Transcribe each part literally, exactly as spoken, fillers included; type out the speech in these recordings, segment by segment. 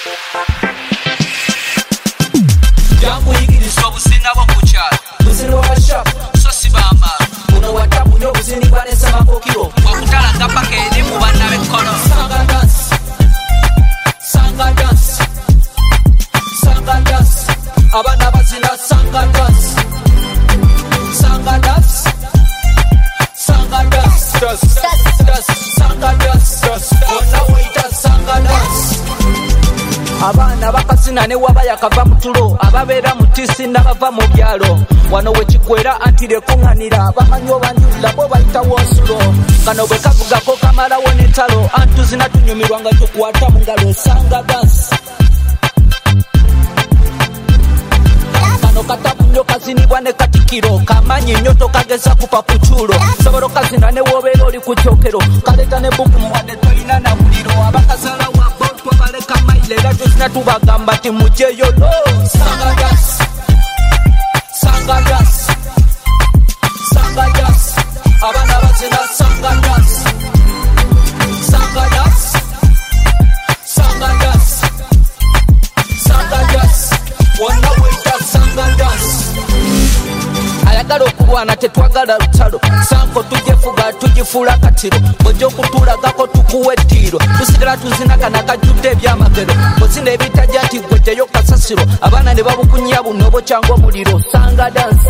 Jangu yigiri so busina bokuchalo busino wa shop so sibama uno watabu nyo busini kwane sama kokiro wakutala ngapa kene mu bana bekono sanga dance sanga dance sanga dance abana bazina sanga dance sanga dance sanga dance dance sanga dance ona waita sanga dance abana bakasina ne waba yakava mutulo ababera mutisi nabava mu byalo wano wekikwera antire kunganira bamanyo banjula bo bayita wosulo kano bwe kavuga ko kamala wonetalo antu zinatunyumirwa nga tukwata mu ngalo sanga dance kano katapunyo kazinibwa ne katikiro kamanyi nyoto kageza kupa kuchulo soboro kazina ne wobero oli kuchokero kaleta ne buku muwade toina na muliro abakazala wabo twabaleka maile latu zinatubagamba ti mujeyo lo sanga dance sanga dance sanga dance abana bazina sanga dance sanga dance sanga dance sanga dance wana waita sanga dance ayagala okulwana tetwagala lutalo sanko tujefuga tujifula katiro ojo kutulagako tukuwe tiro tusigala tuzinagana kajudde ebyamagero bozina ebitaja nti gweteyo kasasiro abaana ne babukunya bunobo cyangwa omuliro sanga dance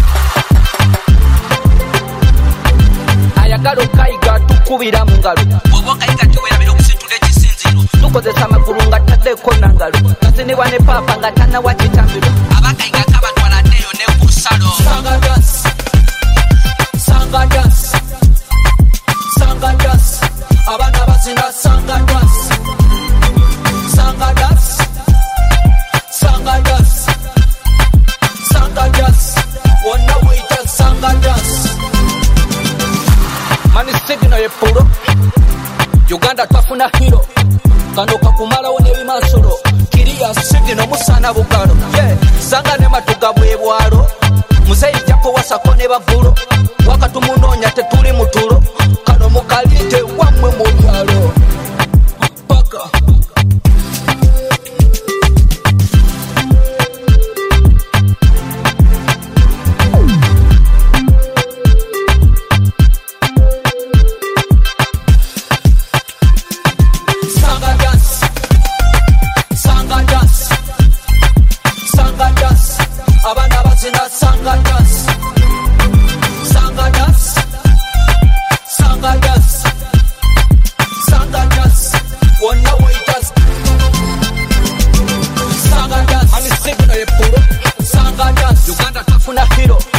ayagala okayiga tukubira mu ngalo oba okayiga tewerabira okusitula ekisinziro tukozesa amagulu nga taddeko nangalo kazinibwa ne paapa nga tannawa kitambiro abakayiga kabatwala ddeyo ne ku ssalo sanga dance sanga dance sanga dance abana bazina sanga dance sanga dance sanga dance sanga dance wana waita sanga dance mani signal yepulo Uganda twafuna hero kano kakumalawo nebimasolo kiriya signal musana bugalo yeah sanga ne matuga bwebwalo muzeyi jako wasako ne bavulo wakatumunonya tetuli mutulo kano mukalite wamwe mu byalo paka sanga dance sanga dance sanga dance abana bazina sanga dance sanga dance sanga dance sanga dance wana waita sanga dance ani signal yepulo sanga dance Uganda twafuna hero